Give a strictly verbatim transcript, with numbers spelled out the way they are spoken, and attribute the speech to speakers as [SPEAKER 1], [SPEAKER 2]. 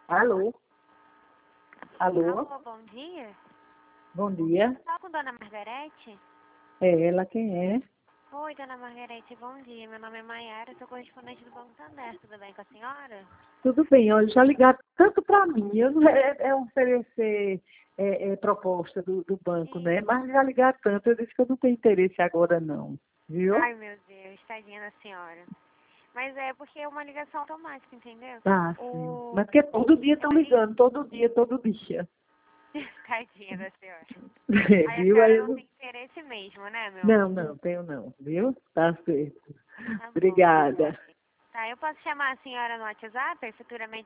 [SPEAKER 1] Alô? Alô?
[SPEAKER 2] Alô, bom dia.
[SPEAKER 1] Bom dia.
[SPEAKER 2] Fala com Dona Margarete?
[SPEAKER 1] É ela quem é?
[SPEAKER 2] Oi, Dona Margarete, bom dia. Meu nome é Maiara, sou correspondente do Banco Santander. Tudo bem com a senhora?
[SPEAKER 1] Tudo bem, olha, já ligaram tanto para mim. Eu, não- é, é oferecer é, é, proposta do, do banco,
[SPEAKER 2] Sim.
[SPEAKER 1] né? Mas já ligaram tanto, eu disse que eu não tenho interesse agora não. Viu?
[SPEAKER 2] Ai, meu Deus, tadinha da senhora. Mas é porque é uma ligação automática, entendeu?
[SPEAKER 1] Ah, sim.
[SPEAKER 2] O...
[SPEAKER 1] Mas porque todo dia
[SPEAKER 2] o
[SPEAKER 1] estão
[SPEAKER 2] mani-
[SPEAKER 1] ligando, todo dia, todo dia.
[SPEAKER 2] Tadinha da senhora. Aí a
[SPEAKER 1] Viu? Aí
[SPEAKER 2] senhora
[SPEAKER 1] eu
[SPEAKER 2] não
[SPEAKER 1] não...
[SPEAKER 2] tem interesse mesmo, né, meu
[SPEAKER 1] não,
[SPEAKER 2] amor?
[SPEAKER 1] não, tenho não, viu? Tá certo.
[SPEAKER 2] Tá bom, então.
[SPEAKER 1] Obrigada.
[SPEAKER 2] Tá, eu posso chamar a senhora no WhatsApp? Aí futuramente